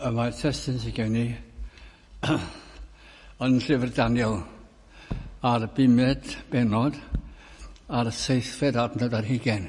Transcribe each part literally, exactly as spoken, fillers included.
y mae'r testyn sy'n gen i yn llyfr Daniel ar y bumed benod ar y seithfed adnod ar hugen.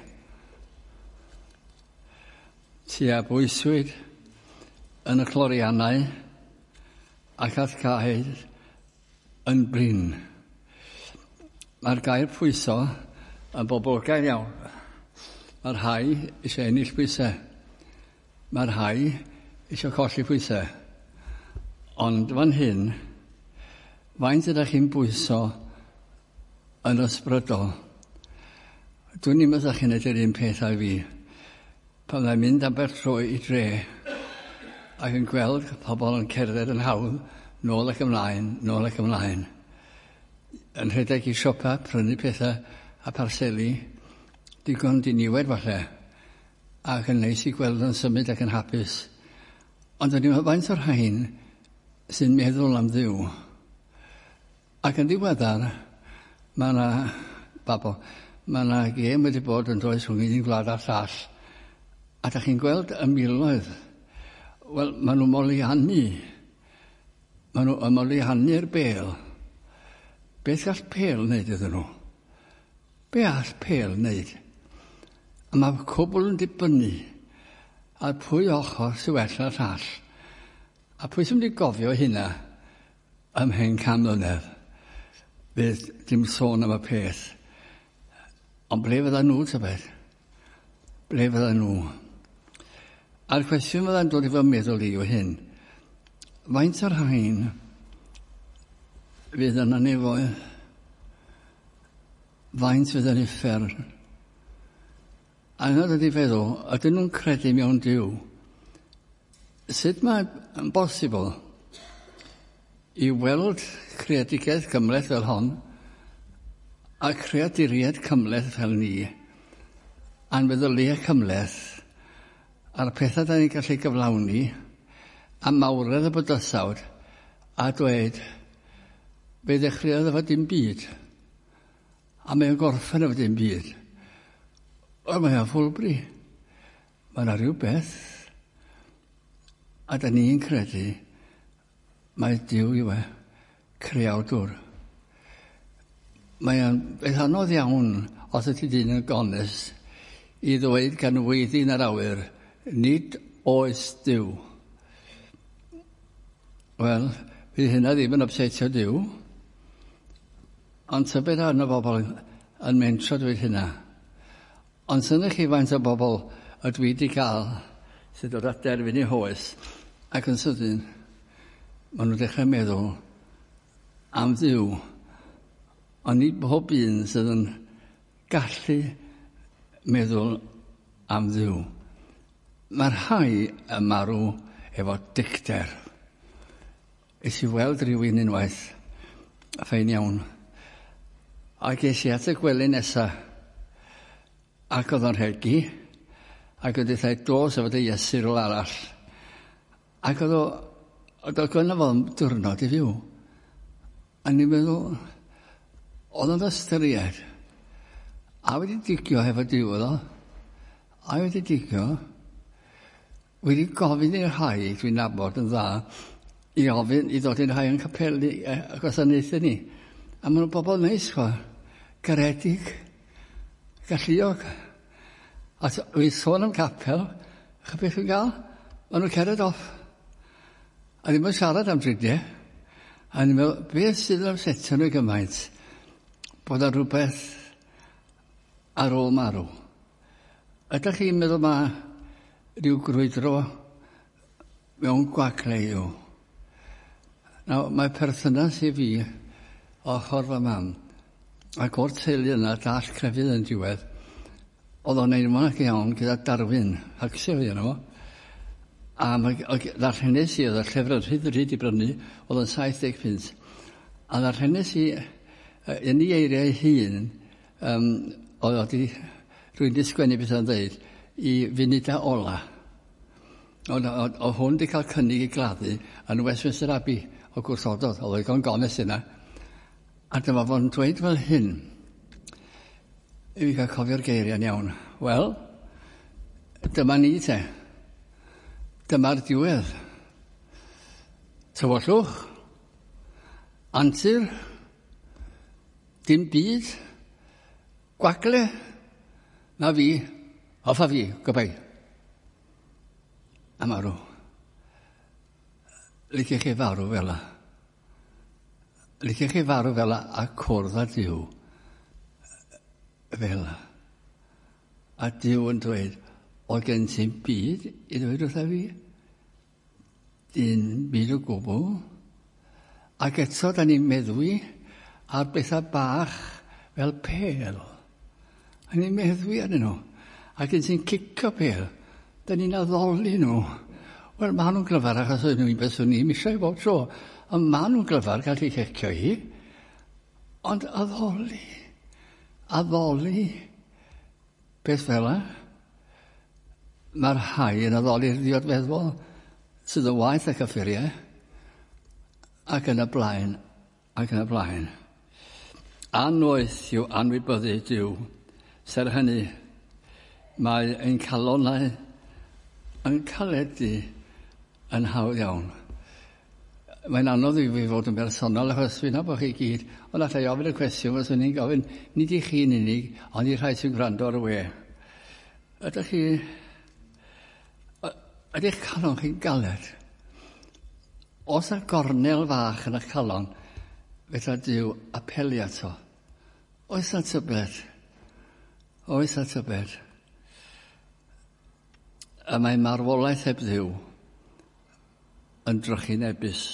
Tua bwyswyd yn y chloriannau ac at cael yn brin. Mae'r gair pwyso yn boblogaidd iawn. Mae'r rhai eisiau ennill pwysau. Mae'r rhai eisiau colli pwysau. Ond fan hyn, faint ydych chi'n bwyso yn ysbrydol? Dwi'n ni'n meddwl chi'n edrych un peth â fi. Pan mae'n mynd am bertro i dre ac yn gweld pobl yn cerdded yn hawdd, nôl ac ymlaen, nôl ac ymlaen. Yn rhedeg i siopa, prynu pethau a parseli, digon diniwed falle, ac yn neis i gweld yn symud ac yn hapus. Ond dwi'n meddwl faint o'r rhain sy'n meddwl am Dduw. Ac yn ddiweddar, mae yna, babo, mae yna gêm wedi bod yn does rhwng un gwlad a'r llall. A da chi'n gweld y miloedd. Wel, maen nhw moliannu. Maen nhw moliannu'r bêl. Beth gall pêl wneud iddyn nhw? Be all pêl wneud? A mae cwbl yn dibynnu ar pwy ochr sy'n well na'r llall. A pwy sy'n mynd i gofio hynna ym mhen can mlynedd? Fydd dim sôn am y peth. Ond ble fydda nhw, tybed? Ble fydda nhw? A'r cwestiwn fydda'n dod i fy meddwl i yw hyn. Faint o'r rhain fydd yna nefoedd? Faint fydd yn uffer? Anodd ydi feddwl, ydyn nhw'n credu mewn Duw? Sut mae'n bosibl i weld creadigaeth cymleth fel hon a creaduriaid cymleth fel ni, anfeddyliau cymleth a'r pethau da ni'n gallu gyflawni a mawredd y bydysawd a dweud fe ddechreuodd efo dim byd a mae'n gorffen efo dim byd. O, mae'n ffwlbri. Mae yna rhywbeth a da ni'n credu mae Duw yw e, creawdwr. Mae'n beth anodd iawn os ydy dyn yn gonus i ddweud gan weiddi'n yr awyr nid oes Duw. Wel, fydd hynna ddim yn upsetio Duw, ond tybed arno bobl yn mentro dweud hynna. Ond synnwch chi faint o bobl ydw i wedi cael sydd dod at derfyn i hoes ac yn sydyn, maen nhw'n dechrau meddwl am Dduw, ond nid bob un sydd yn gallu meddwl am Dduw. Mae'r rhai yn marw efo dicter. Es i weld rhywun unwaith, ffein iawn, ac es i at y gwely nesaf, ac oedd o'n rhegi, ac oedd eithaf dos efo dy Iesu rôl arall. Ac oedd o, oedd o gynna fo diwrnod i fyw. A ni'n meddwl, oedd o'n ystyried, a wedi digio hefo Duw oedd o, a wedi digio, wedi gofyn i'r rhai, dwi'n nabod yn dda, i ofyn i ddod i'r rhai yn capelu y gwasanaethau ni. A maen nhw bobl neis, chwa, garedig, galluog. A wy'n sôn am capel, cha beth yn gael? Maen nhw'n cered off. A ddim yn siarad am dridiau. A ni'n meddwl, beth sydd yn setio nhw gymaint? Bod yna rhywbeth ar ôl marw. Ydych chi'n meddwl ma rhyw grwydro mewn gwaglew? Nawr, mae perthynas i fi ochr fy mam ac o'r teulu yna dall crefydd yn diwedd oedd o'n neud mwyn ac iawn gyda Darwin Huxley fi yno fo. A ddarllenes i oedd y llyfr yr hyd yr hyd i brynu oedd yn saith deg punt. A ddarllenes i yn ei eiriau hun um, oedd wedi rwy'n disgwennu beth o'n dweud i funudau ola. O hwn wedi cael cynnig i gladdu yn Westminster Abbey o gwrthododd, oedd o'i gon gonus yna. A dyma fo'n dweud fel hyn, i fi cael cofio'r geiriau'n iawn. Wel, dyma ni te. Dyma'r diwedd. Tyfollwch, antur, dim byd, gwagle, na fi, hoffa fi, gobai. A marw. Liciech chi farw fel la. Liciech chi farw fel la a cwrdd a Dyw. Fel la. A Dyw yn dweud, o gen ti'n byd i ddweud wrtha fi? Dyn byd o gwbl. Ac eto da ni'n meddwi ar bethau bach fel pel. A ni'n meddwi arnyn nhw. Ac yn sy'n cicio pel. Da ni'n addoli nhw. Wel, ma' nhw'n glyfar achos o'n nhw'n beth o'n i'n eisiau bob tro. Ond ma' nhw'n glyfar gael chi cicio hi. Ond addoli. Addoli. Beth fel la. Mae'r rhai yn addoli'r ddiodfeddol sydd yn waith ac offeriau. Ac yn y blaen. Ac yn y blaen. Anoeth yw anwybyddu Dyw. Ser hynny, mae ein calonau yn caledu yn hawdd iawn. Mae'n anodd i fi fod yn bersonol achos fi'n nabod chi gyd, ond allai ofyn y cwestiwn os o'n i'n gofyn, nid i chi'n unig, ond i'r rhai sy'n gwrando ar y we. Ydych chi, ydych calon chi'n galed? Os y gornel fach yn y calon, fydda Dyw apelu ato. Oes na tybed? Oes na tybed? A mae marwolaeth heb Dduw yn drychu'n ebus.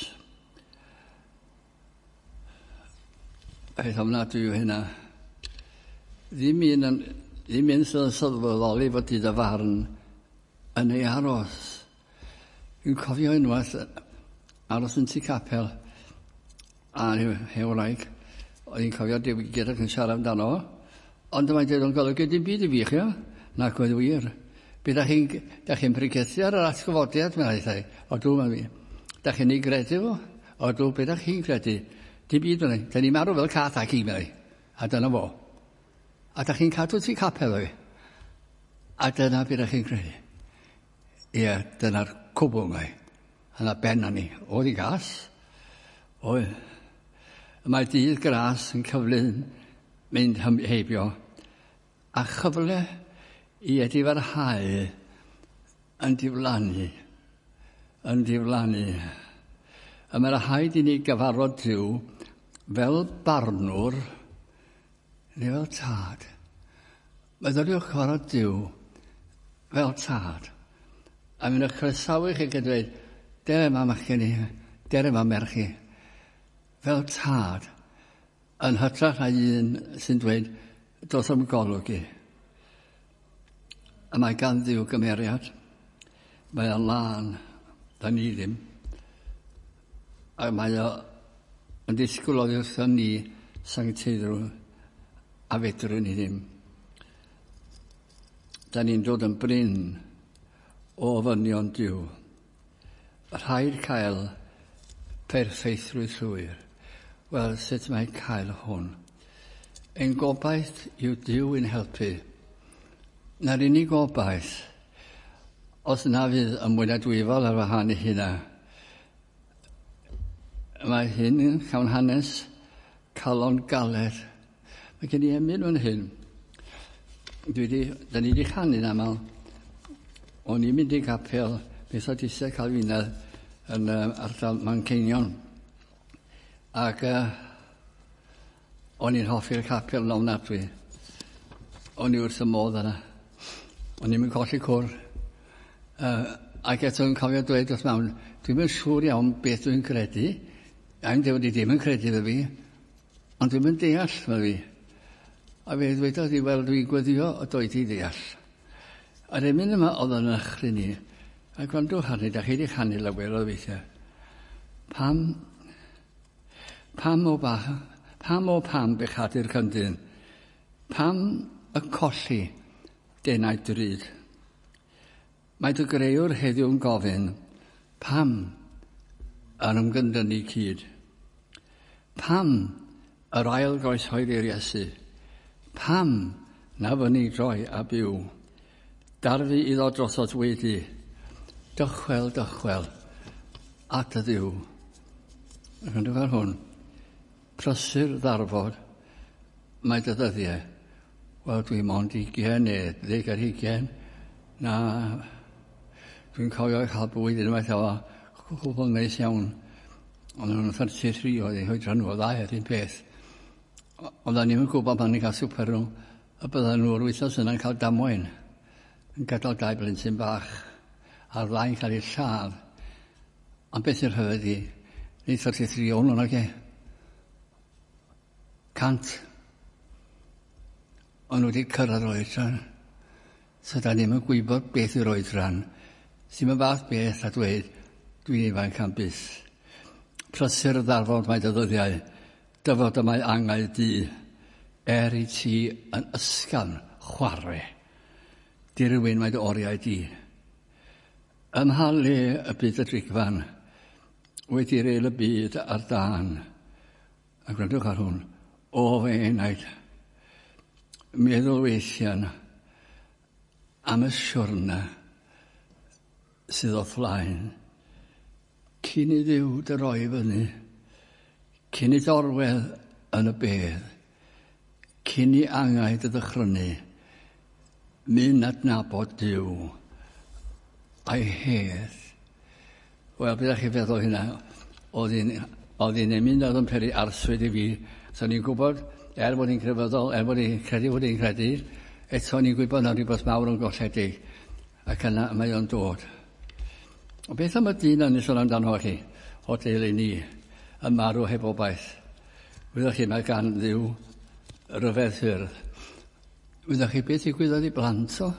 Aeth ofnadwy yw hynna. Ddim un yn, ddim un sydd yn sylweddoli fod hyd y farn yn ei aros. Dwi'n cofio unwaith aros yn tu capel a hewraig. Oedd hi'n cofio diwygiad ac yn siarad amdano. Ond mae'n dweud o'n golygu dim byd i fi, chi o? Nac oedd wir. Bydd da chi'n pregethu ar yr atgyfodiad, mae'n eithau. O dw, mae'n fi. Da chi'n ei gredu fo? O dw, bydd da chi'n credu? Dim byd o'n ei. Da ni'n marw fel cath ac i, mae'n ei. A dyna fo. A da chi'n cadw ti capel o'i. A dyna bydd da chi'n credu. Ie, dyna'r cwbl, mae'n ei. Yna ben a ni. Oedd i gas. Oedd. Mae dydd gras yn cyflym mynd heibio. A chyfle i edifarhau yn diflannu, yn diflannu. A mae'n rhaid i ni gyfarfod Dyw fel barnwr neu fel tad. Mae ddodiwch gyfarfod Dyw fel tad. A mae'n croesawu chi gyda dweud, dere ma machgen i, dere ma merch i, fel tad, yn hytrach na un sy'n dweud, dos am golwg i. A mae gan Dduw gymeriad. Mae o'n lan, da ni ddim. A mae o'n disgwyl oddi wrtho ni sancteiddrw a fedrwn ni ddim. Da ni'n dod yn bryn o ofynion Dduw. Rhaid cael perffeithrwydd llwyr. Wel, sut mae cael hwn? Ein gobaith yw Dduw yn helpu. Na'r unig gobaith, os na fydd yn mwy na dwyfol ar wahan i hynna, mae hyn yn llawn hanes calon galed. Mae gen i emyn yn hyn. Dwi di, da ni wedi chanu'n aml. O'n i'n mynd i capel beth o disau Calfinedd yn uh, ardal Manceinion. Ac uh, o'n i'n hoffi'r capel yn ofnadwy. O'n i wrth y modd yna. O'n i'n mynd colli cwr. Uh, ac eto yn cofio dweud wrth mewn, dwi'n mynd siŵr iawn beth dwi'n credu. A'n dweud i ddim yn credu fe fi. Ond dwi'n mynd deall fe fi. A fe ddwedodd i, wel, dwi'n gweddio o doed i ddeall. A'r emyn yma oedd yn ychry ni. A gwrandwch arni, da chi wedi chanu lawer o weithiau. Pam, pam o bach, pam o pam bechadu'r cyndyn? Pam y colli denau drud? Mae dy greuwr heddiw'n gofyn, pam yn ymgyndynu cyd? Pam yr ail groeshoedd i'r Iesu? Pam na fyny droi a byw? Darfu iddo drosodd wedi, dychwel, dychwel, at y Dduw. Ac yn dweud hwn, prysur ddarfod, mae dy ddyddiau. Wel, dwi'n mond ugain neu ddeg ar ugain, na dwi'n cofio cael bwyd unwaith o cwbl neis iawn. Ond nhw'n thirty-three oedd ei hoedran nhw o ddau ar un peth. Ond da ni'n gwybod pan ni'n cael swper nhw, y bydden nhw'r wythnos yna'n cael damwain. Yn gadael dau blentyn bach, a'r ddau'n cael ei lladd. Ond beth yw'r hyfed i? Ni thirty-three o'n nhw'n ag e. Cant. Ond nhw wedi cyrraedd yr oedran. So da ni'n gwybod beth yw'r oedran. Sy'n mynd fath beth a dweud, dwi'n ifanc am byth. Prysur y ddarfod mae dy ddyddiau, dyfod y mae angau di, er i ti yn ysgan chwarae. Di rywun mae dy oriau di. Ymhalu y byd y drigfan, wedi reil y byd ar dan. A gwrandwch ar hwn, o fe enaid, meddwl weithiau am y siwrna sydd o flaen, cyn i ddiw dy roi fyny, cyn i dorwedd yn y bedd, cyn i angau dy ddychrynu, mynd adnabod Duw a'i hedd. Wel, bydda chi feddwl hynna, oedd hi'n mynd oedd yn peri arswyd i fi. So ni'n gwybod, er bod hi'n crefyddol, er bod hi'n credu bod hi'n credu, eto ni'n gwybod na rhywbeth mawr yn golledig, ac yna mae o'n dod. O beth am y dyn yn sôn amdano chi, o deulu ni, yn marw heb obaith. Wyddwch chi, mae gan Dduw ryfedd ffyrdd. Wyddwch chi, beth i gwyddoedd i blant o?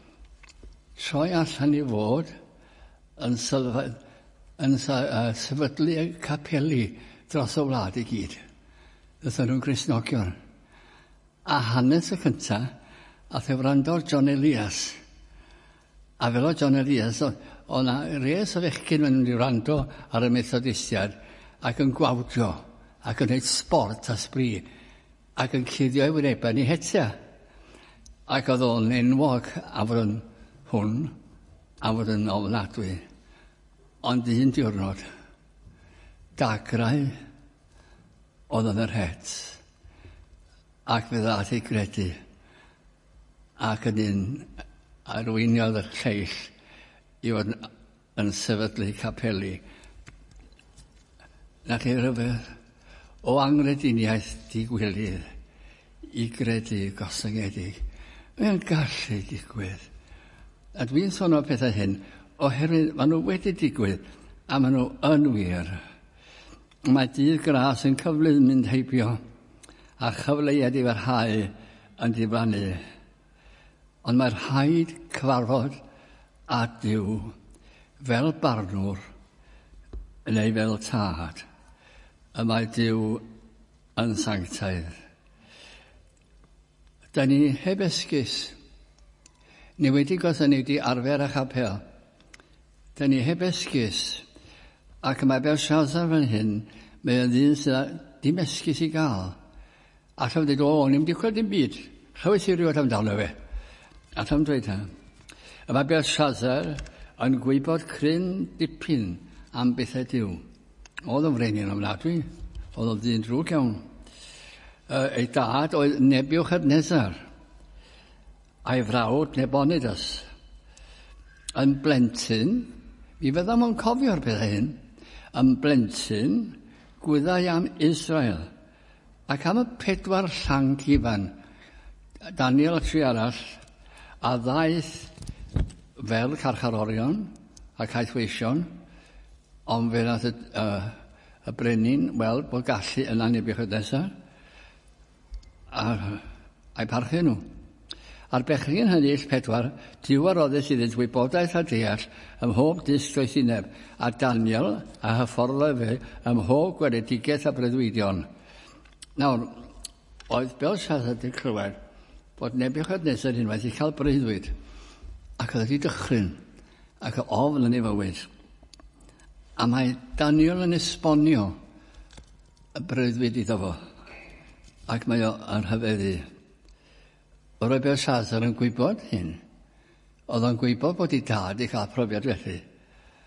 Troi allan i fod yn, sylfa, yn uh, sefydlu y capeli dros y wlad i gyd. Dydyn nhw'n Gristnogion. A hanes y cyntaf, a the wrando'r John Elias. A fel o John Elias, o na res o fechgyn yn mynd i wrando ar y Methodistiaid ac yn gwawdio, ac yn gwneud sport a sbri, ac yn cuddio ei wynebau ni hetia. Ac oedd o'n enwog a fod yn hwn, a fod yn ofnadwy. Ond un diwrnod, dagrau oedd yn yr het, ac fe ddath ei gredu, ac yn un arweiniodd y lleill i fod yn, yn sefydlu capeli. Na chi ryfedd o angrediniaeth digwylydd i gredu gosangedig. Mae'n gallu digwydd. A dwi'n sôn o pethau hyn oherwydd maen nhw wedi digwydd a maen nhw yn wir. Mae dydd gras yn cyflym mynd heibio a chyfleiad i farhau yn diflannu. Ond mae'r rhaid cyfarfod a Duw fel barnwr neu fel tad. Y mae Duw yn sanctaidd. Da ni heb esgus. Ni wedi gos ni wedi arfer a chapel. Da ni heb esgus. Ac mae Belshazzar fan hyn, mae yn ddyn sydd dim esgus i gael. Ac am dweud, o, ni'n ddichwel dim byd. Chywys i rywbeth amdano fe. Ac am dweud ha. Y mae Belshazzar yn gwybod cryn dipyn am bethau Duw. Oedd yn frenin ofnadwy. Oedd yn ddyn drwg iawn. Uh, ei dad oedd Nebuchadnezzar. A'i frawd Nebonidas. Yn blentyn, mi fydda mo'n cofio'r bethau hyn, yn blentyn gwyddau am Israel. Ac am y pedwar llanc ifan, Daniel a tri arall, a ddaeth fel carcharorion a caethweision, ond fe nath y, uh, y brenin weld bod gallu yna Nebuchadnezzar, a a'i parchu nhw. A'r bechgyn hynny ill pedwar, diwaroddus iddynt wybodaeth a deall ym mhob dysg doethineb, a Daniel a hyfforddai fe ym mhob gweledigaeth a breuddwydion. Nawr, oedd Belshazzar wedi clywed bod Nebuchadnezzar unwaith i cael breuddwyd, ac oedd wedi dychryn, ac o ofn yn ei fywyd. A mae Daniel yn esbonio y breuddwyd iddo fo, ac mae o yn rhyfeddu. O'r oedd Belshazzar yn gwybod hyn. Oedd o'n gwybod bod ei dad i cael profiad felly.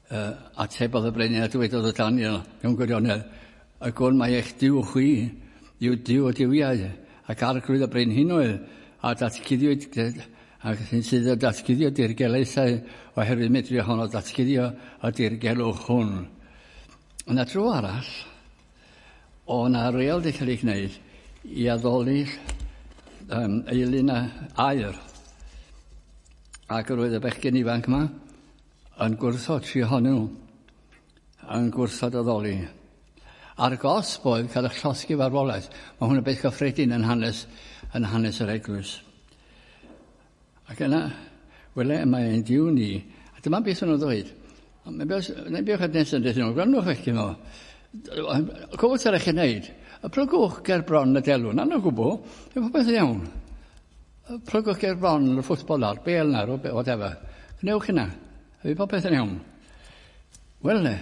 uh, atebodd y brenin a dywedodd y Daniel, mewn gwirionedd, y gwn mae eich diw chwi, yw diw o diwiau, ac arglwydd y brenin oedd, a datguddiwyd, ac sy'n sydd o datguddio dirgelaethau oherwydd medru honno datguddio y dirgelwch hwn. Yna drwy arall, o yna reol di cael ei gwneud i addoli um, eilyn a air. Ac roedd y bechgyn ifanc yma yn gwrthod tri ohonyn nhw, yn gwrthod addoli. A'r gosb oedd cael eich llosgu farwolaeth. Mae hwn yn beth gyffredin yn hanes, yn hanes yr eglwys. Ac yna, wele mae ein diw ni, a dyma beth nhw'n dweud. Neu biwch at nesaf yn dweud nhw, gwrandwch eich gymo. Cofwt ar eich yn neud, y plygwch ger bron y delwn, a'n o gwbl, efo beth yn iawn. Y plygwch ger bron y ffwtbolar, bel na, o whatever. Gnewch yna, efo beth yn iawn. Wele,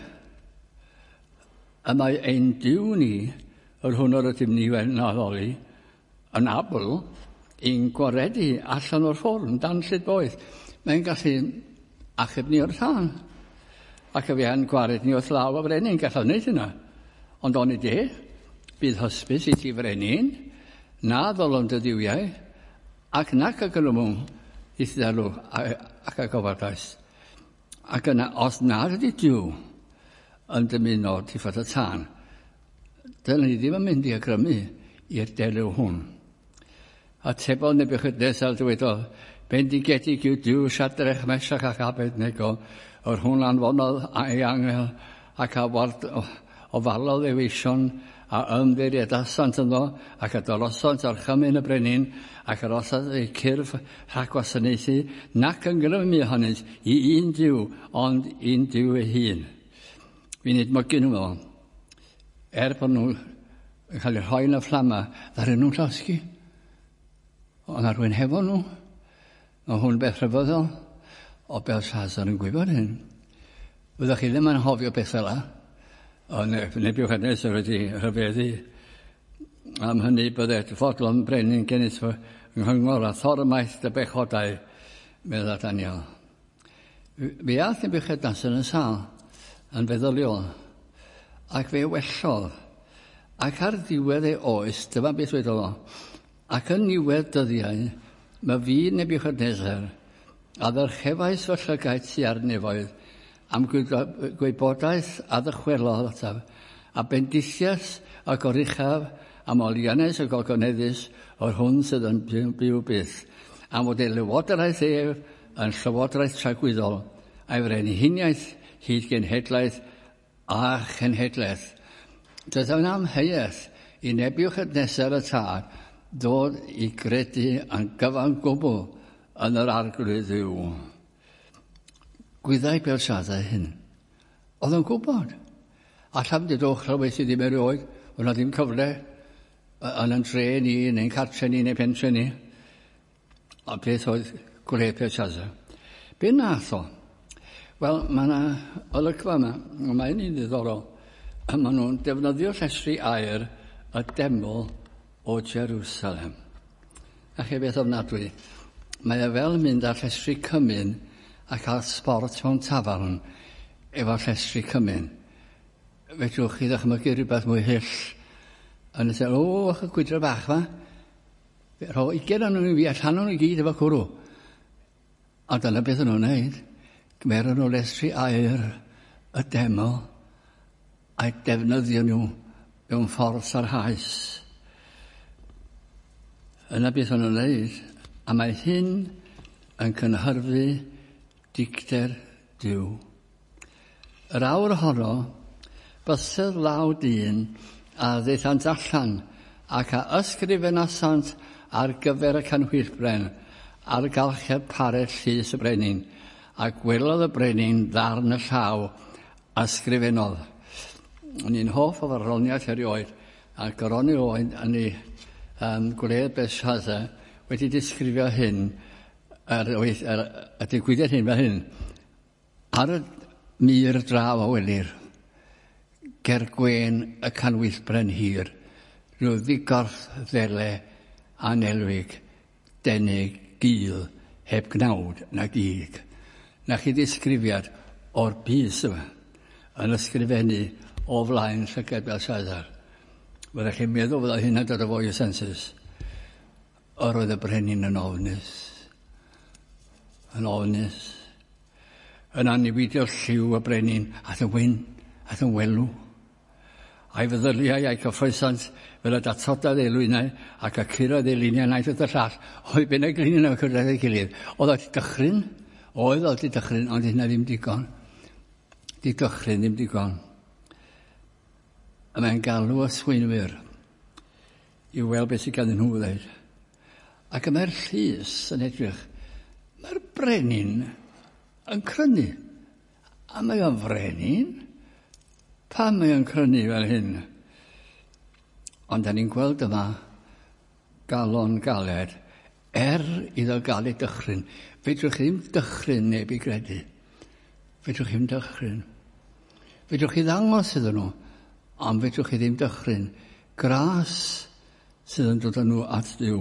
a mae ein diw ni, yr hwn o'r ydym ni wedi addoli, yn abl, i'n gwaredu allan o'r ffordd, dan llyd boeth. Mae'n gallu achub ni o'r tân. Ac y fi yn gwared ni wrth law o frenin, gallaf wneud hynna. Ond o'n i de, bydd hysbys i ti frenin, na ddolon dy diwiau, ac nac ag yn ymwng i ddalw ac ag ofardais. Ac yna, os nad ydy diw, yn dymuno ti ffod y tân, dyna ni ddim yn mynd i agrymu i'r delew hwn. A tebodd Nebuchadnezzar dywedodd, bendigedig yw diw Siadrach, Mesach ac Abednego, o'r hwn anfonodd ei angel ac a ward o, o falodd ei weision a ymddiried asant yno ac a dorosont ar chymyn y brenin ac arosod ei cyrff rhag wasanaethu nac yn grymu ohonynt i un diw ond un diw ei hun. Fi'n edmygu nhw fel, er bod nhw yn cael eu rhoi yn y fflama, ddaren nhw'n llosgu. Ond ar rwy'n hefo nhw, mae hwn beth rhyfeddol, o Belshazzar yn gwybod hyn. Fyddwch chi ddim yn hofio beth fel la, ond Nebuchadnezzar wedi rhyfeddu am hynny byddai fodlon brenin gennyt fy nghyngor a thormaeth dy bechodau, meddwl Daniel. Fe ath Nebuchadnezzar yn sal, yn feddyliol, ac fe wellodd, ac ar ddiwedd ei oes, dyma beth wedodd o, ac yn niwedd dyddiau, mae fi Nebuchadnezzar, a ddyrchefais fy llygaid sy ar nefoedd, am gwybodaeth a ddychwelodd, a bendithias a goruchaf, am olianais a gogoneddus o'r hwn sydd yn byw byth, am fod ei lywodraeth ef yn llywodraeth tragwyddol, a'i frenhiniaeth hyd genhedlaeth a chenhedlaeth. Doedd yn amheuaeth i Nebuchadnezzar y tad dod i gredu yn gyfan gwbl yn yr arglwydd Dduw. Gwyddai Belshazzar hyn. Oedd yn gwybod. Allan di doch rhywbeth sydd ddim erioed, oedd na ddim cyfle yn yn tre ni, neu'n cartre ni, neu pentre ni. A beth oedd gwleid Belshazzar. Be nath o? Wel, mae yna olygfa yma, mae'n un ddiddorol, a maen nhw'n defnyddio llestri air y deml o Jerusalem. A chi beth ofnadwy, mae e fel mynd ar llestri cymyn a cael sport mewn tafarn efo llestri cymyn. Fedrwch chi ddechmygu rhywbeth mwy hyll. Yn y sef, o, o'ch y gwydra bach fa. Rho ugain o'n nhw'n fi, a llan o'n nhw gyd efo cwrw. A dyna beth o'n nhw'n neud. Gymeron nhw lestri air y deml a'i defnyddio nhw mewn ffordd sarhaus. Yna beth o'n nhw'n neud, a mae hyn yn cynhyrfu dicter Duw. Yr awr honno, bysedd law dyn a ddeithant allan ac a ysgrifenasant ar gyfer y canhwylbren ar galchedd parell llys y brenin, a gwelodd y brenin ddarn y llaw a sgrifennodd. O'n i'n hoff o farddoniaeth erioed, a goroni oed yn ei um, gwleid Belshazzar wedi disgrifio hyn, yr, yr, yr, y digwyddiad hyn fel hyn. Ar y mur draw o welir, ger gwen y canwyllbren hir, rhyw ddigorth ddele anelwig, denig, gul, heb gnawd na gig. Na chi ddisgrifiad o'r bys yma yn ysgrifennu o flaen llygad Belshazzar. Fyddech chi'n meddwl fydda hynna dod o fwy o sensors. Yr oedd y brenin yn ofnus. Yn ofnus. Yn anniwydio'r lliw y brenin at y wyn, at y welw. A'i feddyliau a'i cyffroesant fel y datodau ddeilwynau ac y curoedd ei luniau naeth oedd y llall. Oedd bynnag luniau nhw'n cyrraedd ei gilydd. Oedd oedd dychryn, oedd oedd dychryn, ond hynna ddim digon. Di dychryn ddim digon. A mae'n galw y swynwyr i weld beth sydd ganddyn nhw ddeud. Ac y mae'r llys yn edrych. Mae'r brenin yn crynu. A mae o'n frenin. Pam mae o'n crynu fel hyn? Ond da ni'n gweld yma galon galed er iddo gael ei dychryn. Fedrwch chi ddim dychryn neb i gredu. Fedrwch chi ddim dychryn. Fedrwch chi ddangos iddyn nhw, ond fedrwch chi ddim dychryn. Gras sydd yn dod â nhw at Dduw.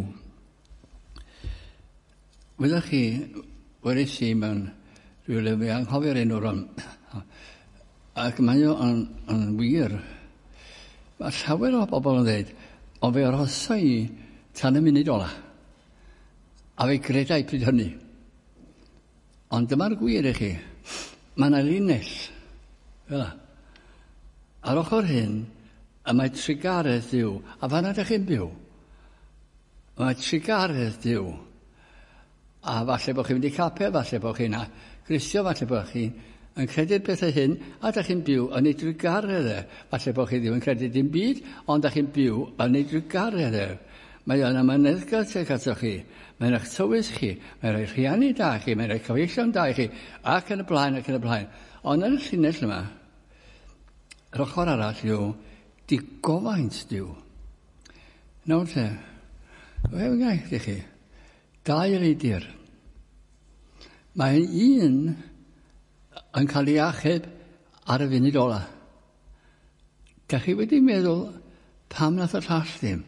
Fyddwch chi, wedi si mewn rhywle, fe anghofio'r enw'r am, ac mae o yn, yn wir. Mae llawer o bobl yn dweud, o fe arhosa i tan y munud ola. A fe gredau pryd hynny. Ond dyma'r gwir i chi. Mae yna linell. Fel ar ochr hyn, y mae trigaredd Dduw. A fanna ydych chi'n byw. Mae trigaredd Dduw. A falle bod chi'n mynd i capel, falle bod chi'n Gristio, falle bod chi'n yn credu'r pethau hyn, a ydych chi'n byw yn ei drigaredd e. Falle bod chi ddim yn credu dim byd, ond ydych chi'n byw yn ei drigaredd e. Mae yna myneddgar tuag atoch chi. Mae'n eich tywys chi. Mae'n eich rhiannu da chi. Mae'n eich cyfeillion da chi. Ac yn y blaen, ac yn y blaen. Ond yn y llinell yma, yr ochr arall yw, di gofaint Dduw. Nawr te, fe wnaeth i chi, dau reidir. Mae un yn cael ei achub ar y funud ola. Da chi wedi meddwl pam nath y llall ddim?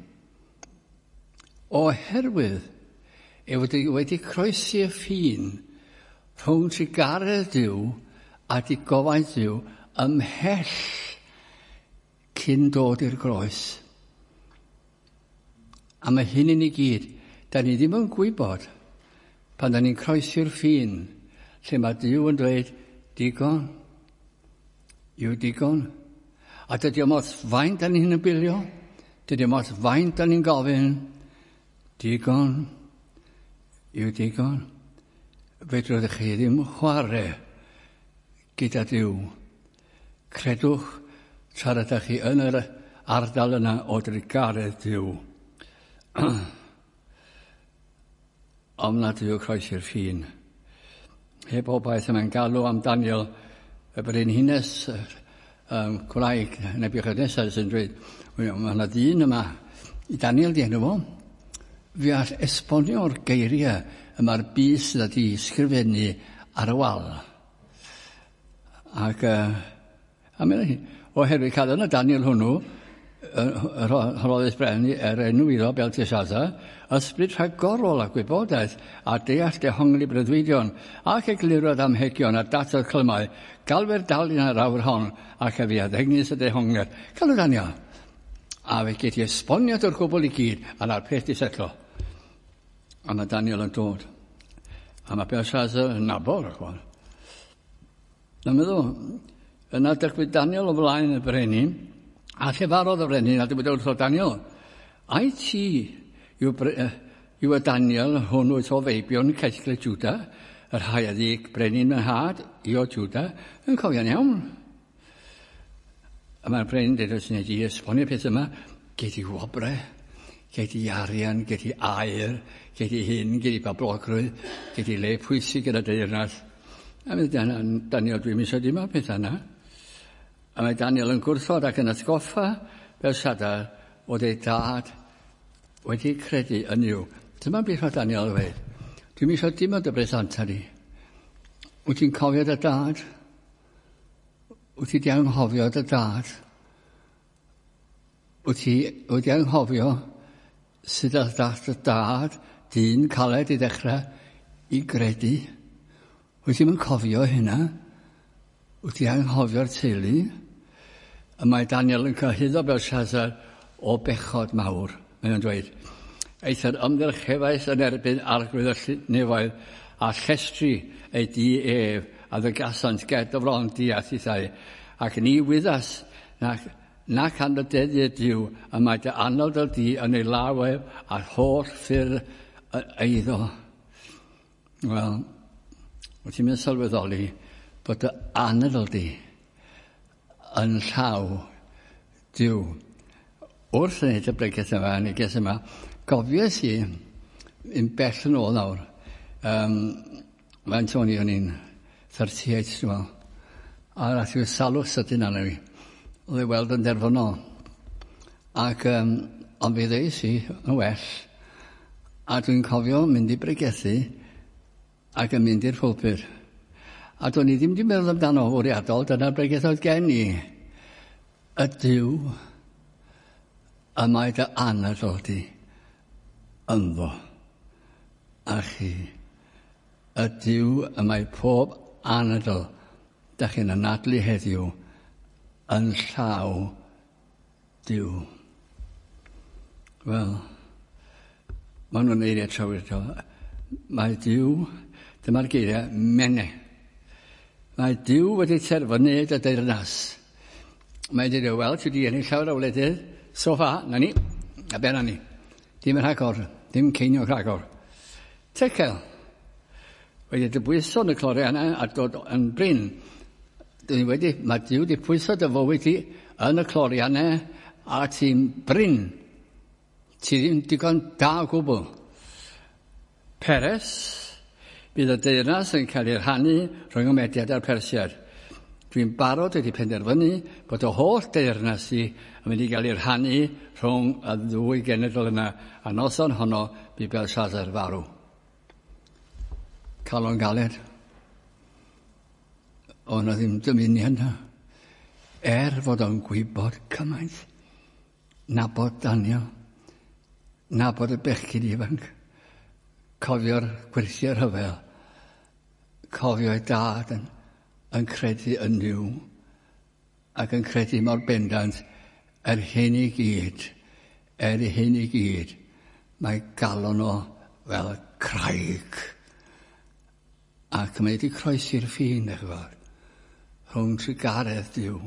Oherwydd e wedi, wedi croesi y ffin rhwng trigaredd Dduw a di gofaint Dduw ymhell cyn dod i'r groes. A mae hyn i ni gyd, da ni ddim yn gwybod pan da ni'n croesi'r ffin lle mae Dduw yn dweud digon, yw digon. A dydy o mos faint da ni'n bilio, dydy o mos faint da ni'n gofyn, digon, yw digon. Fedrwch chi ddim chwarae gyda Dduw. Credwch tra ydych chi yn yr ardal yna o drigaredd Dduw. Ond na Dduw croesi'r ffin. Heb obaith yma'n galw am Daniel y brenhines um, Cwraeg Nebuchadnezzar sy'n dweud, mae yna ddyn yma i Daniel di enw fo. Fi all esbonio'r geiriau yma'r bys sydd wedi ysgrifennu ar y wal. Ac uh, a mynd oherwydd cael yna Daniel hwnnw, yr Horoddus Bren, yr enw iddo Belteshazzar, ysbryd rhagorol a gwybodaeth a deall dehongli breuddwydion ac eglurodd amhegion a dato'r clymau, galwer dalun ar awr hon ac a fi addegnis y dehongler. Galw Daniel. A fe geti esboniad o'r gwbl i gyd a na'r peth di setlo. A mae Daniel yn dod. A mae Belshazzar yn nabod o'r chwal. Na'n meddwl, yna dygwyd Daniel o flaen y brenin, a llefarodd y brenin, a dweud wrtho Daniel, ai ti yw, uh, yw y Daniel hwn wyt o feibion cellgle Juda, yr haeddig brenin yn had i o Juda, yn cofio'n iawn. A mae'r brenin dweud os wneud i esbonio peth yma, gei di wobre, gei di arian, gei di air, gei di hyn, gei di bablogrwydd, gei di le pwysig yn y deyrnas. A mae Daniel, dwi'n misio dim o'r peth yna. A mae Daniel yn gwrthod ac yn atgoffa Belshazzar o ei dad wedi credu yn yw. Dyma beth mae Daniel yn dweud. Dwi'n misio dim o dy bresanta ni. Wyt ti'n cofio dy dad? Wyt ti di anghofio dy dad? Wyt ti wedi anghofio sydd a dath dy dad, dyn caled i ddechrau, i gredu? Wyt ti'n cofio hynna? wyt ti anghofio'r teulu, a mae Daniel yn cyhyddo Belshazzar o bechod mawr. Mae'n dweud, eithaf ymdrechefais yn erbyn arglwydd y nefoedd a llestri ei di ef a ddygasant ged o fron diath i thai, ac ni wyddas nac, nac anrydeddu diw a mae dy anod o di yn ei lawef a'r holl ffyr eiddo. Wel, wyt ti'n mynd sylweddoli bod dy anod o di yn llaw diw. Wrth yn neud y bregeth yma, yn y ges yma, gofies i yn bell yn ôl nawr. Um, Mae'n Tony o'n i'n thirty-eight, dwi'n meddwl. A rath i'w salwch sydyn arno fi. Oedd ei weld yn derfynol. Ac, um, ond fe ddeis i yn well. A dwi'n cofio mynd i bregethu ac yn mynd i'r pwlpyr. A do'n i ddim wedi meddwl amdano fwriadol, dyna'r bregeth oedd gen i. Y Duw a mae dy anad o di ynddo a chi. Y Duw a mae pob anadl da chi'n anadlu heddiw yn llaw Duw. Wel, maen nhw'n eiriau trawiadol. Mae Duw, dyma'r geiriau, mene. Mae Duw wedi terfynu dy deyrnas. Mae wedi dweud, wel, ti wedi ennill llawer o wledydd, so fa, na ni, a ben na ni. Dim yn rhagor, dim ceinio rhagor. Tecael, wedi dy bwyso yn y cloriannau a dod yn bryn. Dwi wedi, mae Duw wedi pwyso dy fywyd ti yn y cloriannau a ti'n bryn. Ti ddim digon da o gwbl. Peres, bydd y deyrnas yn cael ei rhannu rhwng y Mediad a'r Persiad. Dwi'n barod wedi penderfynu bod y holl deyrnas i yn mynd i gael ei rhannu rhwng y ddwy genedl yna, a noson honno bu Belshazzar farw. Calon galed. Ond oedd ddim dymuniad yna. Er fod o'n gwybod cymaint. Nabod Daniel. Nabod y bechgyn ifanc. Cofio'r gwerthiau'r rhyfel. Cofio'i dad yn, yn credu yn Duw. Ac yn credu mor bendant yr hyn i gyd. Er hyn i gyd. Mae galon o fel y craig. Ac mae wedi croesi'r ffin, eich fawr. Rhwng trigaredd Duw.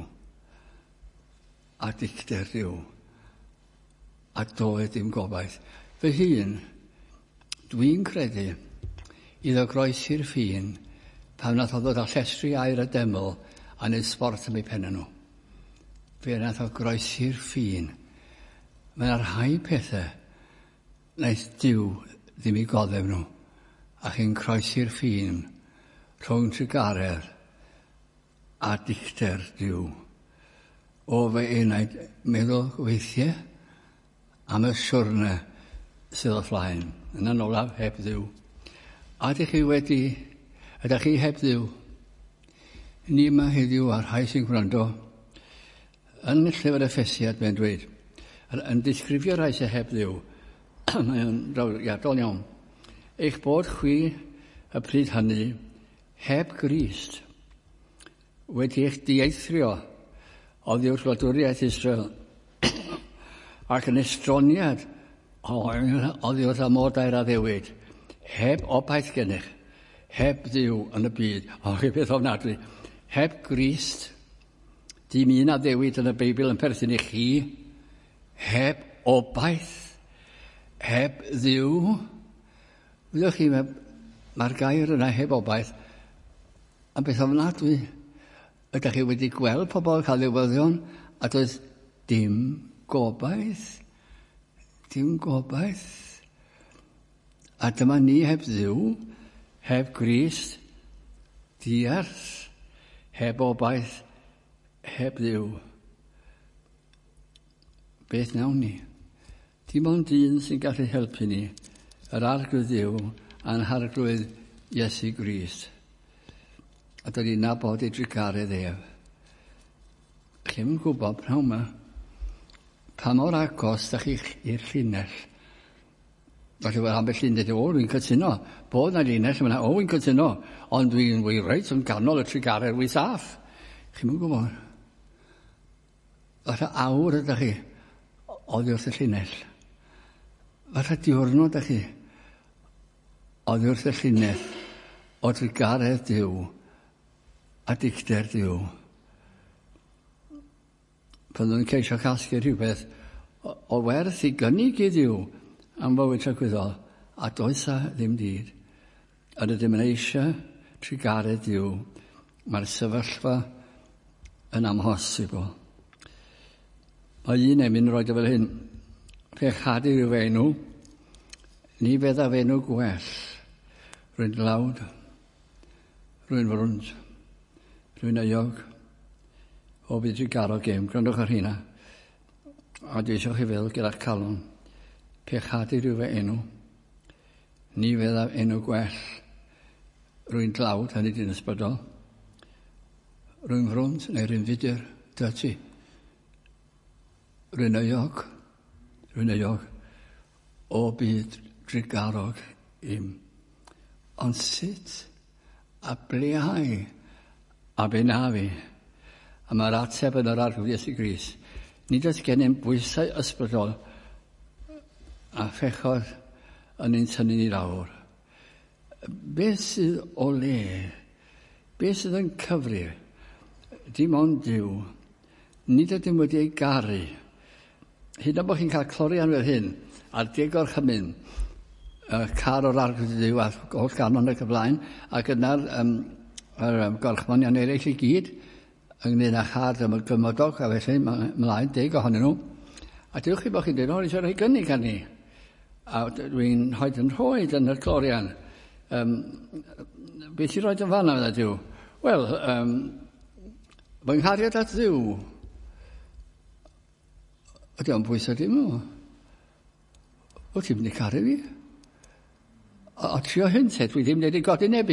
A dicter Duw. A doedd dim gobaith. Fy hun, dwi'n credu iddo groesi'r ffin pan nath o ddod â llestri air a deml a neud sport am ei penna nhw. Fe nath o groesi'r ffin. Mae'na rhai pethau naeth Duw ddim i goddef nhw a chi'n croesi'r ffin rhwng trigaredd a dicter Duw. O fe enaid meddwl weithiau am y siwrne sydd o flaen. Yna nolaf heb Dduw. A ydych chi wedi, ydych chi heb Dduw? Ni yma heddiw a'r rhai sy'n gwrando. Yn llyfr Effesiad mae'n dweud, yn disgrifio rhai sy'n heb Dduw, mae'n drawiadol iawn. Eich bod chwi y pryd hynny heb Grist wedi eich dieithrio oddi wrth wladwriaeth Israel ac yn estroniad oddi wrth amodau'r addewid heb obaith gennych, heb Dduw yn y byd, o chi beth ofnadwy, heb Grist, dim un addewid yn y Beibl yn perthyn i chi, heb obaith, heb Dduw. Fyddwch chi, mae'r gair yna heb obaith yn beth ofnadwy. Ydych chi wedi gweld pobl cael newyddion a doedd dim gobaith. Dim gobaith. A dyma ni heb Dduw, heb Grist, diarth, heb obaith, heb Dduw. Beth nawn ni? Dim ond un sy'n gallu helpu ni, yr arglwydd Dduw a'n harglwydd Iesu Grist. A dyn ni'n nabod ei drigaredd ef. Chi'n gwybod pnawn yma, pa mor agos da chi i'r llinell. Felly fel ambell un dweud, o, dwi'n cytuno. Bod na llinell, yma, o, dwi'n cytuno. Ond dwi'n wy reit yn ganol y trigaredd wy saff. Chi'n mwyn gwybod? Fatha awr ydych chi oddi wrth y llinell. Fatha diwrnod ydych chi oddi wrth y llinell o drigaredd Duw a dicter Duw. Pan nhw'n ceisio casgu rhywbeth o, o werth i gynnig i Duw am fywyd tragwyddol, a does a ddim byd. Yn ydym yn eisiau trigaredd Duw, mae'r sefyllfa yn amhosibl. Mae un emyn roed o fel hyn, pe chadu rhyw enw, ni feddaf enw gwell, rwy'n lawd, rwy'n frwnd, rwy'n euog, o byd i garo gêm, grandwch ar hynna. A dwi eisiau chi fel gyda'ch calon, pe chadu rhyw enw, ni feddaf enw gwell, rwy'n dlawd, hynny di'n ysbrydol, rwy'n frwnd, neu rwy'n fudur, dirty. Rwy'n euog, rwy'n euog, o byd drigarog im. Ond sut a bleau a benafu. A mae'r ateb yn yr arglwydd Iesu Grist. Nid oes gennym bwysau ysbrydol a phechod yn ein tynnu ni lawr. Beth sydd o le, beth sydd yn cyfri, dim ond Duw, nid ydym wedi ei garu. Hyd yn bod chi'n cael clorian fel hyn, ar deg o'r chymyn, y car o'r arglwydd Duw a holl ganon ac y blaen, ac yna'r um, er, um, gorchmonion eraill i gyd, ynglyn â chard am y gymodog, a felly mlaen deg ohonyn nhw. A diolch chi bod chi'n dweud, o, eisiau rhoi gynnig arni. A dwi'n hoed yn rhoed yn y clorian. Um, beth i roed yn fan am yna, Duw? Wel, um, fy nghariad at Dduw, ydy o'n bwysau dim o. O, ti'n mynd i caru fi? O, o trio hynte, dwi ddim wedi godi nebu.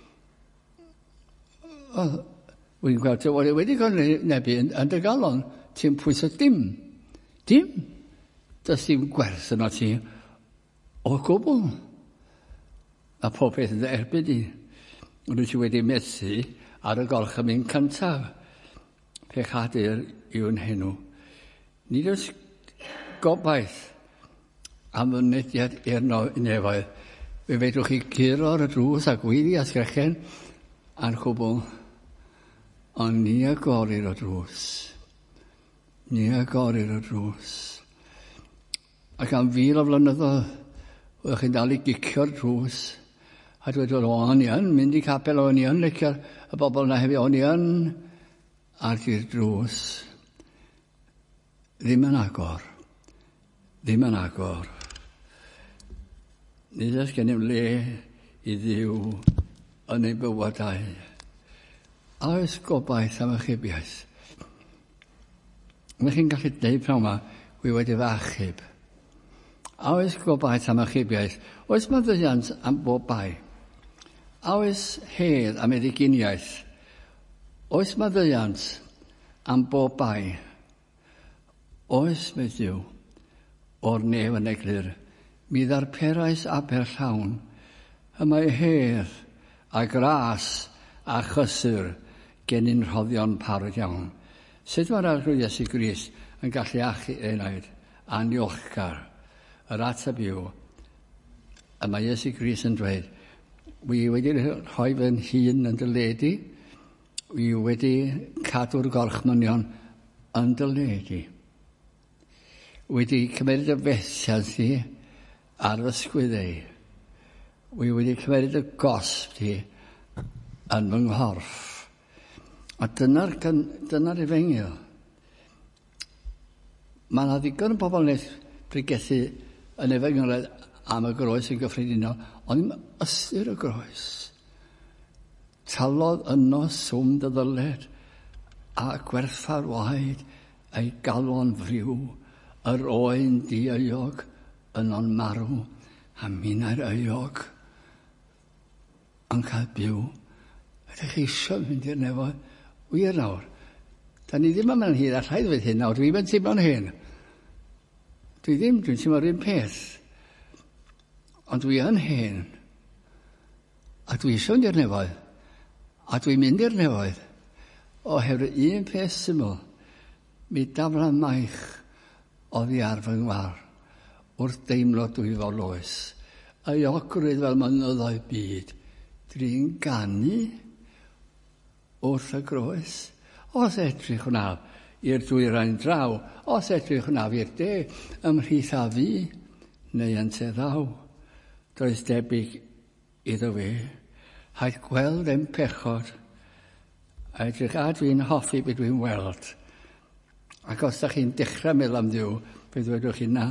O, wy'n gweld, wedi wedi godi nebu yn, yn dy galon, ti'n pwysau dim. Dim. Does dim gwerth yno ti o gwbl. A pob peth yn erbyn i. Ond wyt ti wedi methu ar y gorchymyn cyntaf. Pe chadur yw'n henw. Nid oes gobaith am ynediad i'r nefoedd. Fe fedrwch chi giro ar y drws a gweiddi a sgrechen a'r cwbl. Ond ni agorir o drws. Ni agorir o drws. Ac am fil o flynyddoedd, oeddech chi'n dal i gicio'r drws. A dweud, o, o'n i yn mynd i capel, o'n i yn licio'r y bobl na hefyd, o'n i yn ar i'r drws. Ddim yn agor. Ddim yn agor. Nid oes gennym le i Dduw yn ei bywydau. A oes gobaith am achubiaeth. Mae chi'n gallu dweud prawn yma, wi wedi fy achub. A oes gobaith am achubiaeth. Oes maddyddiant am bob bai. A oes hedd am edduguniaeth. Oes maddyddiant am bob bai. Oes mae Duw, o'r nef yn eglur, mi ddarperais aber llawn, y mae hedd a gras a chysur gennym rhoddion parod iawn. Sut mae'r arglwydd Iesu Grist yn gallu achu enaid a niolchgar yr ateb yw, y mae Iesu Grist yn dweud, wi wedi rhoi fy'n hun yn dyledi, wi wedi cadw'r gorchmynion yn dyledi. Wedi cymeryd y fethiant ti ar fy sgwyddau. Wi wedi cymeryd y gosb ti yn fy nghorff. A dyna'r dyna efengyl. Mae yna ddigon o bobl wneud pregethu yn efengyl am y groes yn gyffredinol, ond ddim ystyr y groes. Talodd yno swm dy ddyled a gwerthfawr waed ei galon friw. Yr oen di euog yn o'n marw a minnau'r euog yn cael byw. Ydych chi eisiau mynd i'r nefoedd? Wir nawr. Da ni ddim yn mynd hyn a rhaid fydd hyn nawr. Dwi'n mynd teimlo'n hyn. Dwi ddim, dwi'n teimlo'r un peth. Ond dwi yn hyn. A dwi eisiau mynd i'r nefoedd. A dwi'n mynd i'r nefoedd. oherwydd un peth syml, mi dafla maich o fi ar fy ngwar wrth deimlo dwi fel oes. A iogrwydd fel mynyddoedd byd, dwi'n ganu wrth y groes. Os edrych hwnna i'r dwyrain draw, os edrych hwnna i'r de, ymhlith a fi, neu yn te ddaw, does debyg iddo fe. Haid gweld yn pechod, a edrych a dwi'n hoffi beth dwi'n weld. Ac os da chi'n dechrau meddwl am Dduw, fe ddwedwch chi na,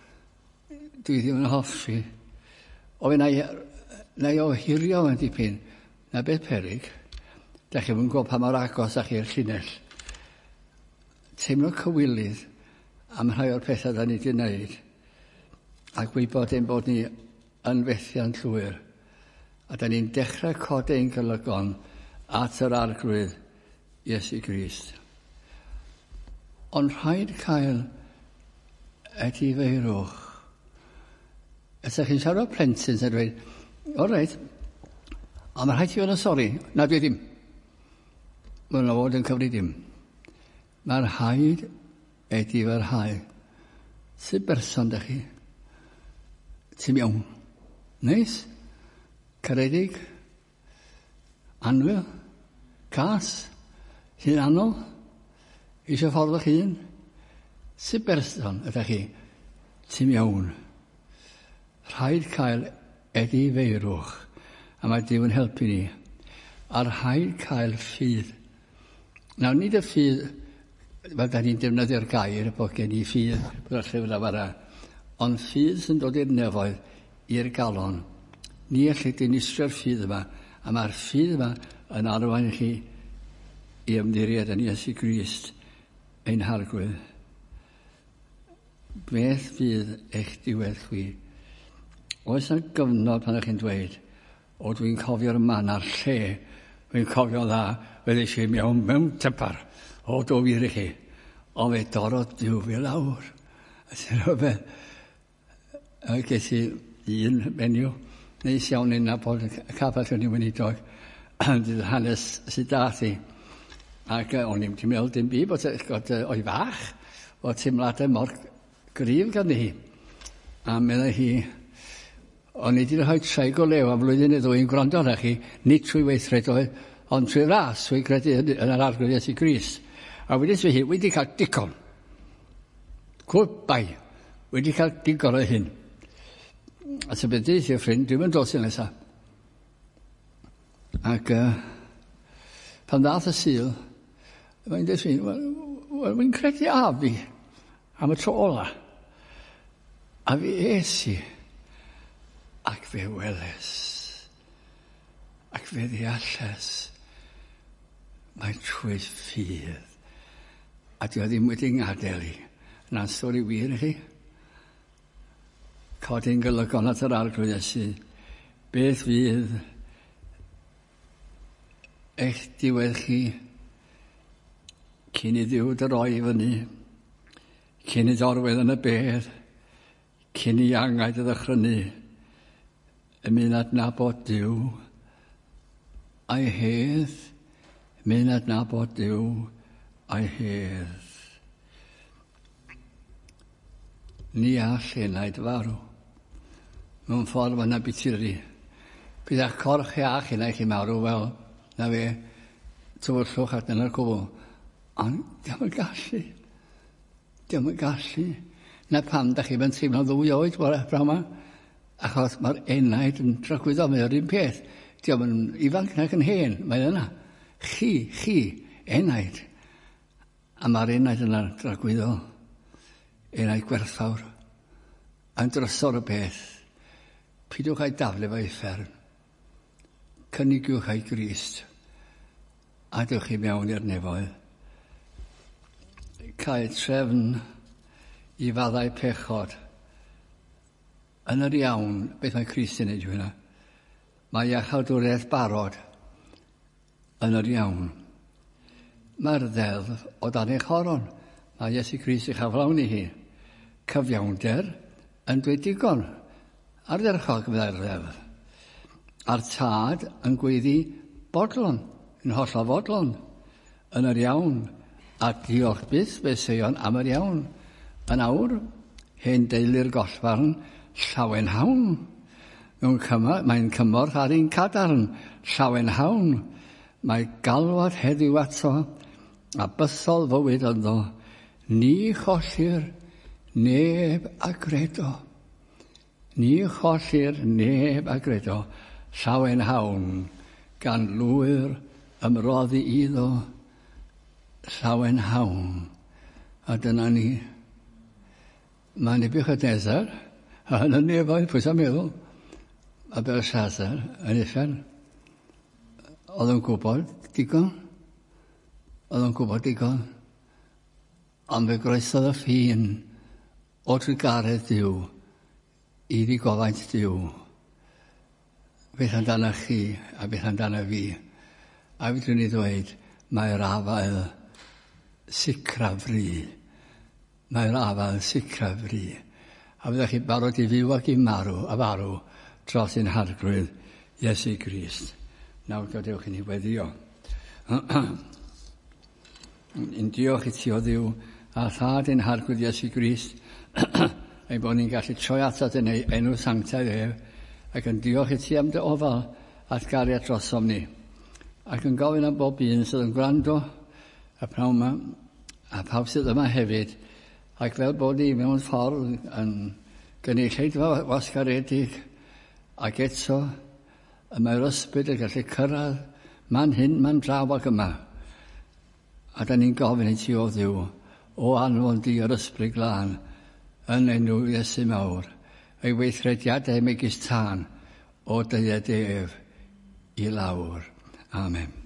dwi ddim yn hoffi. O fe na i ohirio yn dipyn, na beth peryg, da chi'n gwybod pa mor agos â chi'r llinell. Teimlo cywilydd am rhai o'r pethau da ni wedi wneud, a gwybod ein bod ni yn fethiant llwyr, a da ni'n dechrau codau'n golygon at yr arglwydd Iesu Grist. Ond rhaid cael edifeirwch. Ydych chi'n siarad o plentyn sy'n dweud, o reit, ond mae rhaid ti fod yn sori. Na, dwi ddim. Mae'n o fod yn cyfri dim. Mae'r rhaid edifyrhau. Sut berson dych chi? Ti'n mewn? Neis? Caredig? Anwyl? Cas? Hunanol? Isio ffordd o'ch hun? Sut berson ydych chi? Ti'n mewn? Rhaid cael edifeirwch, a mae Duw yn helpu ni. A rhaid cael ffydd. Nawr, nid y ffydd, fel da ni'n defnyddio'r gair, bod gen i ffydd, bod y llyfr afara, ond ffydd sy'n dod i'r nefoedd i'r galon. Ni allai dinistrio'r ffydd yma, a mae'r ffydd yma yn arwain chi i ymddiried yn Iesu Grist ein harglwydd. Beth fydd eich diwedd chwi? Oes yna gyfnod pan ych chi'n dweud, o dwi'n cofio'r man a'r lle, dwi'n cofio dda, wedi si mewn mewn typar, o do wir i chi, o fe dorod Duw fi lawr. A ti'n rhywbeth, a ges i un menyw, neis iawn yn nabod y capall o'n i weinidog, dydd hanes sydd dath i. Ac o'n i'n meddwl dim byd bod o'i fach, o teimladau mor gryf gan hi. A meddwl hi, o'n i wedi rhoi treig o lew am flwyddyn neu ddwy'n gwrando arna chi, nid trwy weithred oedd, ond trwy ras, trwy credu yn yr arglwydd Iesu Grist. A wedi swy hi, wedi cael digon. Cwbai, wedi cael digon o hyn. A sy'n beth i'r ffrind, dwi'n mynd dos yn nesaf. Ac uh, pan ddath y sil, mae'n dweud fi, wel, wy'n credu a fi am y tro ola. A fi esi. Ac fe weles, ac fe ddealles, mae trwy ffydd, a dwi ddim wedi ngadael i. Na'n stori wir i chi. Codi'n golygon at yr arglwydd Iesu. Beth fydd eich diwedd chi cyn i Dduw droi fyny, cyn i dorwedd yn y bedd, cyn i angaid y ddychrynu, ymyn adnabod Duw a'i hedd, ymyn adnabod Duw a'i hedd. Ni all enaid farw. Mewn ffordd fyna bitiri. Bydd a'ch corch iach enaid chi marw, wel, na fe, tywyrllwch at yna'r cwbl. Ond, diolch yn gallu. Diolch yn gallu. Na pam, da chi fynd teimlo ddwy oed, braw ma. Achos mae'r enaid yn tragwyddo, mae'r un peth. Diolch yn ifanc nag yn hen, mae yna. Chi, chi, enaid. A mae'r enaid yna dragwyddo. Enaid gwerthfawr. A'n drysor y beth. Pidwch a'i daflu fe uffern. Cynigiwch a'i Grist. A dewch chi mewn i'r nefoedd. Cael trefn i faddau pechod. Yn yr iawn, beth mae Crist yn neud hwnna. Mae iachawdwriaeth barod yn yr iawn. Mae'r ddeddf o dan eich horon. Mae Iesu Grist eich aflawn i hi. Cyfiawnder yn dweud digon. Ardderchog fyddai'r ddeddf. A'r tad yn gweiddi bodlon, yn hollol fodlon. yn yr iawn, a diolch byth fe seion am yr iawn. Yn awr, hen deulu'r gollfarn, llawen hawn. Mae'n cymor, mae'n cymorth ar un cadarn, llawen hawn. Mae galwad heddiw ato, a bythol fywyd ynddo, ni chollir neb a gredo. Ni chollir neb a gredo, llawen hawn, gan lwyr ymroddi iddo, llawen hawn. A dyna ni. Mae'n Nebuchadnezzar, a yn y nefoedd, pwy sa'n meddwl, a Belshazzar yn uffern. Oedd yn gwybod digon. Oedd yn gwybod digon. Ond fe groesodd y ffin o trigaredd Duw i ddigofaint Duw. Beth amdana chi a beth amdana fi. A fydwn ni ddweud, mae'r afael sicrafru. Mae'r afael sicrafru. A fyddwch chi barod i fyw ac i marw, a farw, dros ein hargrwydd Iesu Grist. Nawr gadewch i ni weddio. Yn diolch i ti o Dduw a thad ein hargrwydd Iesu Grist ei bod ni'n gallu troi atat yn ei enw sanctaidd ef ac yn diolch i ti am dy ofal at gariad drosom ni ac yn gofyn am bob un sydd yn gwrando a pnawn yma a pawb sydd yma hefyd ac fel bod ni mewn ffordd yn gynulleidfa wasgaredig ac eto y mae'r ysbryd yn gallu cyrraedd man hyn, man draw ac yma. A da ni'n gofyn i ti o Dduw, o anfon di yr ysbryd glân yn enw Iesu mawr, ei weithrediadau megis tân o dyddiad ef i lawr. Amen.